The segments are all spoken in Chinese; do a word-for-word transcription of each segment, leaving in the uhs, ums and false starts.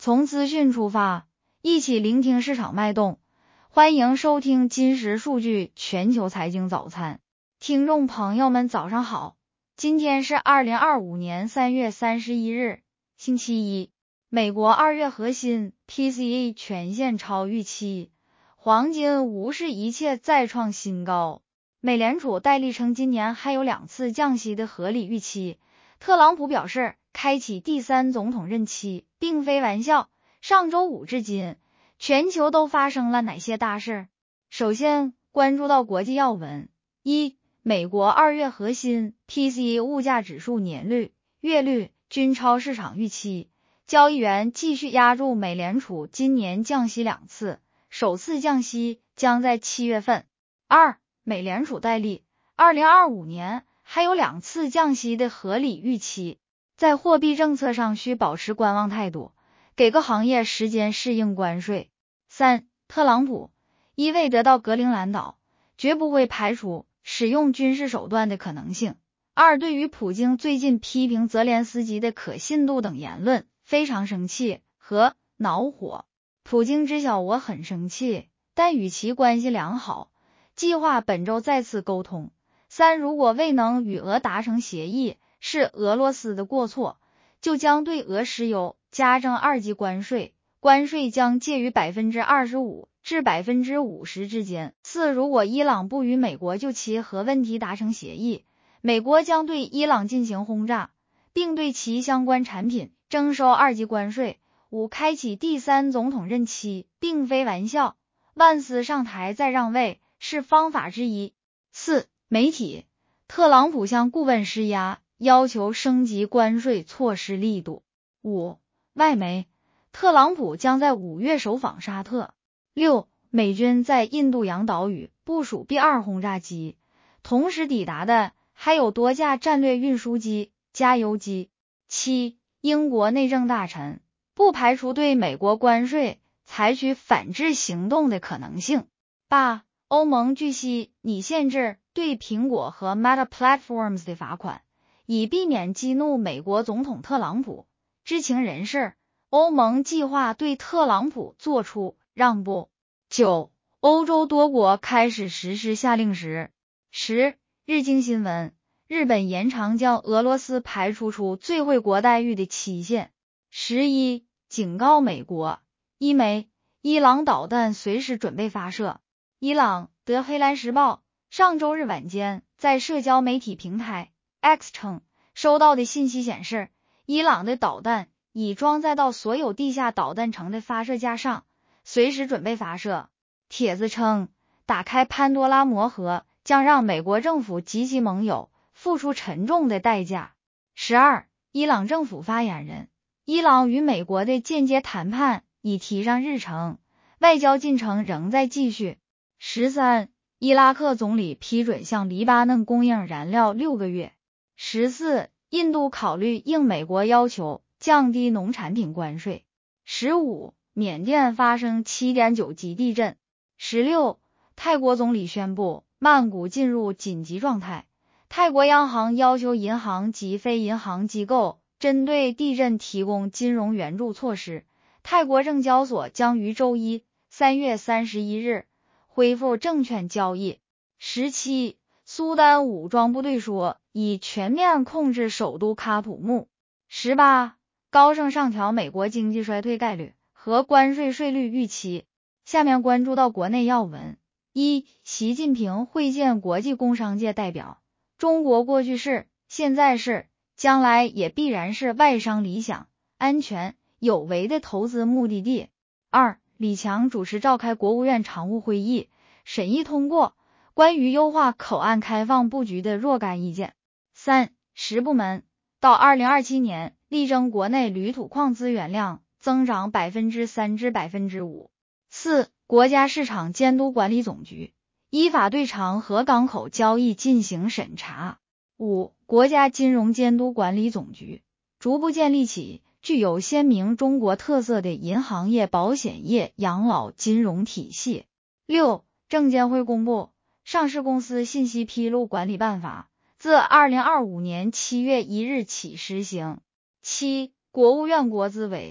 从资讯出发，一起聆听市场脉动。欢迎收听今时数据全球财经早餐。听众朋友们早上好，今天是二零二五年三月三十一日，星期一。美国二月核心 P C E 全线超预期，黄金无视一切再创新高。美联储代理称今年还有两次降息的合理预期。特朗普表示，开启第三总统任期并非玩笑。上周五至今，全球都发生了哪些大事？首先关注到国际要闻。一、美国二月核心 P C E 物价指数年率、月率均超市场预期，交易员继续押注美联储今年降息两次，首次降息将在七月份。二、美联储代理二零二五年还有两次降息的合理预期，在货币政策上需保持观望态度，给各行业时间适应关税。三、特朗普一未得到格陵兰岛，绝不会排除使用军事手段的可能性。二、对于普京最近批评泽连斯基的可信度等言论非常生气和恼火。普京知晓我很生气，但与其关系良好，计划本周再次沟通。三、如果未能与俄达成协议，是俄罗斯的过错，就将对俄石油加征二级关税，关税将介于 百分之二十五 至 百分之五十 之间。四、如果伊朗不与美国就其核问题达成协议，美国将对伊朗进行轰炸，并对其相关产品征收二级关税。五、开启第三总统任期并非玩笑，万斯上台再让位是方法之一。四、媒体，特朗普向顾问施压，要求升级关税措施力度。五、外媒，特朗普将在五月首访沙特。六、美军在印度洋岛屿部署 B 二 轰炸机，同时抵达的还有多架战略运输机、加油机。七、英国内政大臣不排除对美国关税采取反制行动的可能性。八、欧盟据悉拟限制对苹果和 Meta Platforms 的罚款，以避免激怒美国总统特朗普。知情人士，欧盟计划对特朗普做出让步。九、欧洲多国开始实施夏令时。十、日经新闻，日本延长将俄罗斯排除出最惠国待遇的期限。十一、警告美国，一枚伊朗导弹随时准备发射。伊朗德黑兰时报上周日晚间在社交媒体平台 X 称，收到的信息显示，伊朗的导弹已装载到所有地下导弹城的发射架上，随时准备发射。帖子称，打开潘多拉魔盒将让美国政府及其盟友付出沉重的代价。十二、伊朗政府发言人，伊朗与美国的间接谈判已提上日程，外交进程仍在继续。十三、伊拉克总理批准向黎巴嫩供应燃料六个月。十四、印度考虑应美国要求降低农产品关税。十五、缅甸发生 七点九 级地震。十六、泰国总理宣布曼谷进入紧急状态。泰国央行要求银行及非银行机构针对地震提供金融援助措施。泰国证交所将于周一三月三十一日恢复证券交易。十七、苏丹武装部队说已全面控制首都喀土穆。十八、高盛上调美国经济衰退概率和关税税率预期。下面关注到国内要闻。一、习近平会见国际工商界代表，中国过去是，现在是，将来也必然是外商理想、安全、有为的投资目的地。二、李强主持召开国务院常务会议，审议通过关于优化口岸开放布局的若干意见。三、十部门到二零二七年力争国内铝土矿资源量增长 百分之三 至 百分之五。四、国家市场监督管理总局依法对长河港口交易进行审查。五、国家金融监督管理总局逐步建立起具有鲜明中国特色的银行业、保险业、养老金融体系。六、证监会公布上市公司信息披露管理办法，自二零二五年七月一日起施行。七、国务院国资委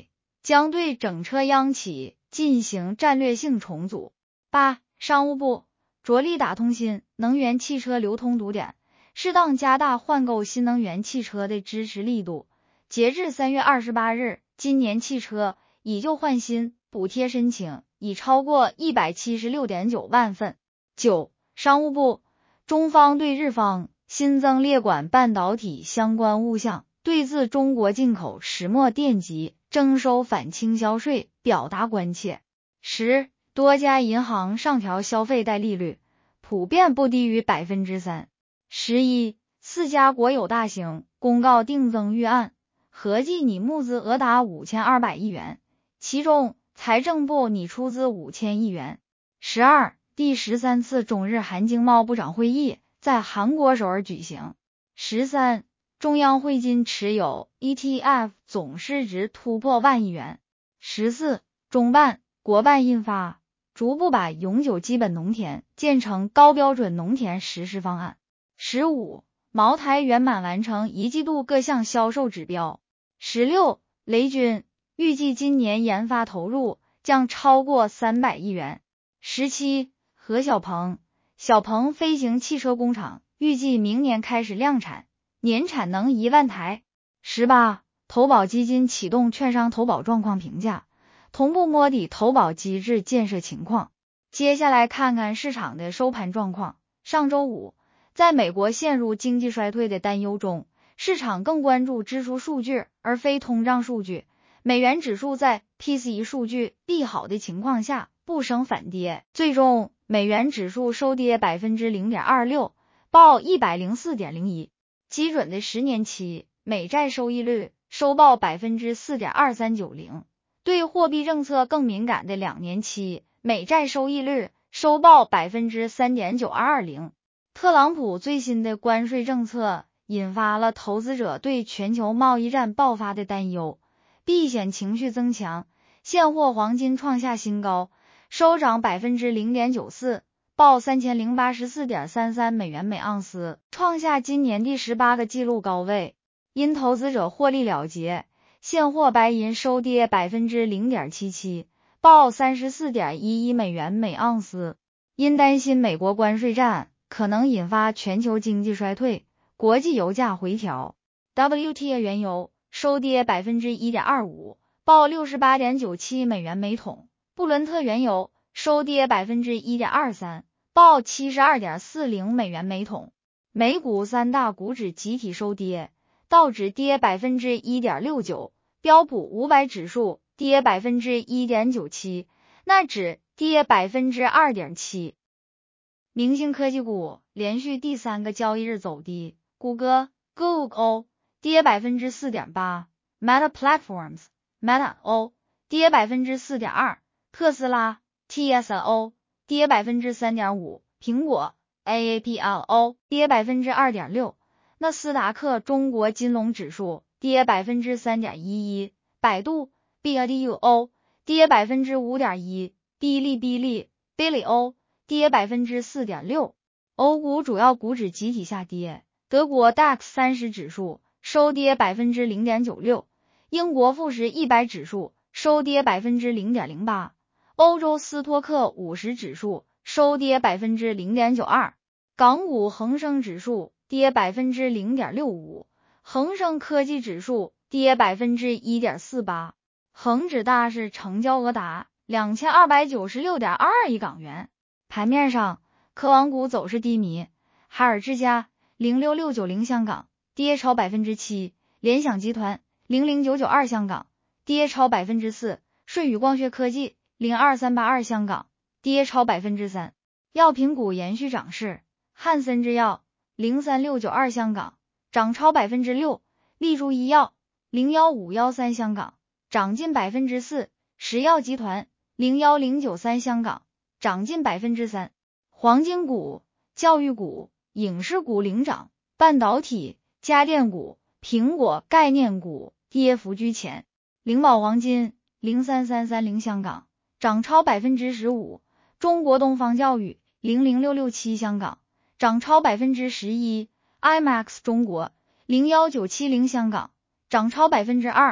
将对整车央企进行战略性重组。八、商务部着力打通新能源汽车流通堵点，适当加大换购新能源汽车的支持力度。截至三月二十八日，今年汽车以旧换新补贴申请已超过 一百七十六点九万份。九、商务部中方对日方新增列管半导体相关物项，对自中国进口石墨电极征收反倾销税表达关切。十、多家银行上调消费贷利率，普遍不低于 百分之三。十一、四家国有大型公告定增预案，合计拟募资额达五千二百亿元，其中财政部拟出资五千亿元。十二、第十三次中日韩经贸部长会议在韩国首尔举行。十三、中央汇金持有 E T F 总市值突破万亿元。十四、中办、国办印发逐步把永久基本农田建成高标准农田实施方案。十五、茅台圆满完成一季度各项销售指标。十六、雷军预计今年研发投入将超过三百亿元。十七、何小鹏小鹏飞行汽车工厂预计明年开始量产，年产能一万台。十八、投保基金启动券商投保状况评价，同步摸底投保机制建设情况。接下来看看市场的收盘状况。上周五，在美国陷入经济衰退的担忧中，市场更关注支出数据而非通胀数据。美元指数在 P C E 数据利好的情况下不升反跌，最终美元指数收跌 百分之零点二六， 报 一百零四点零一。基准的十年期美债收益率收报 百分之四点二三九零， 对货币政策更敏感的两年期美债收益率收报 百分之三点九二二零。 特朗普最新的关税政策引发了投资者对全球贸易战爆发的担忧，避险情绪增强，现货黄金创下新高，收涨 百分之零点九四， 报 三千零八十四点三三美元每盎司，创下今年第十八个纪录高位。因投资者获利了结，现货白银收跌 百分之零点七七， 报 三十四点一一美元每盎司。因担心美国关税战可能引发全球经济衰退，国际油价回调， W T I 原油收跌 百分之一点二五， 报 六十八点九七美元每桶。布伦特原油收跌 百分之一点二三， 报 七十二点四零美元每桶。美股三大股指集体收跌，道指跌 百分之一点六九， 标普五百指数跌 百分之一点九七， 纳指跌 百分之二点七。 明星科技股连续第三个交易日走低，谷歌 Google 跌 百分之四点八， Meta Platforms Meta O 跌 百分之四点二， 特斯拉 T S L O 跌 百分之三点五， 苹果 A A P L O 跌 百分之二点六， 纳斯达克中国金龙指数跌 百分之三点一一， 百度 B I D U O 跌 百分之五点一， 哔哩哔哩 Bilibili 跌 百分之四点六。 欧股主要股指集体下跌，德国 D A X 三十指数收跌 百分之零点九六， 英国富时一百指数收跌 百分之零点零八， 欧洲斯托克五十指数收跌 百分之零点九二， 港股恒生指数跌 百分之零点六五， 恒生科技指数跌 百分之一点四八， 恒指大市成交额达 两千二百九十六点二二亿港元。盘面上，科网股走势低迷，海尔之家零六六九零香港跌超 百分之七， 联想集团零零九九二香港跌超 百分之四， 舜宇光学科技零二三八二香港跌超 百分之三。 药品股延续涨势，汉森制药零三六九二香港涨超 百分之六， 立柱医药零一五一三香港涨近 百分之四， 石药集团零一零九三香港涨近 百分之三。 黄金股、教育股、影视股领涨，半导体、家电股、苹果概念股跌幅居前。灵宝黄金零三三三零香港涨超 百分之十五， 中国东方教育零零六六七香港涨超 百分之十一， I M A X 中国零一九七零香港涨超 百分之二，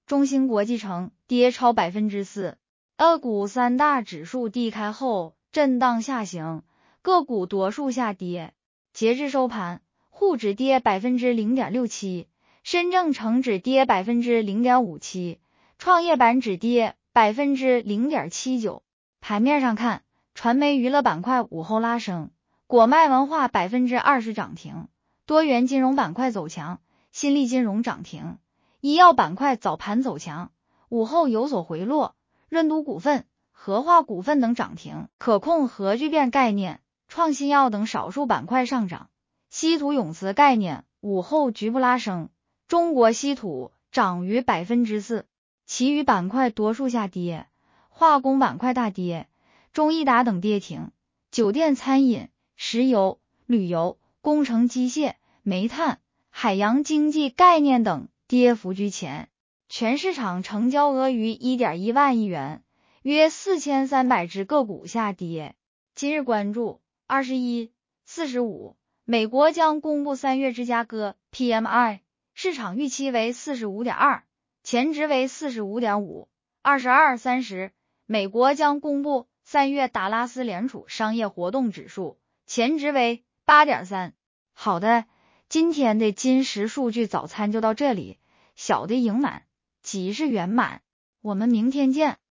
中芯国际成跌超百分之四。A 股三大指数低开后震荡下行，个股多数下跌。截至收盘，沪指跌 百分之零点六七， 深证成指跌 百分之零点五七， 创业板指跌 百分之零点七九。盘面上看，传媒娱乐板块午后拉升，果麦文化 百分之二十 涨停，多元金融板块走强，新力金融涨停，医药板块早盘走强，午后有所回落，润都股份、和化股份等涨停，可控核聚变概念、创新药等少数板块上涨。稀土永磁概念午后局部拉升，中国稀土涨逾 百分之四， 其余板块多数下跌，化工板块大跌，中易达等跌停，酒店餐饮、石油、旅游、工程机械、煤炭、海洋经济概念等跌幅居前。全市场成交额逾 一点一万亿元，约四千三百只个股下跌。今日关注二十一、四十五，美国将公布三月芝加哥 P M I， 市场预期为 四十五点二， 前值为 四十五点五。 二十二、三十，美国将公布三月达拉斯联储商业活动指数，前值为 八点三。 好的，今天的金石数据早餐就到这里，小的盈满，吉事圆满，我们明天见。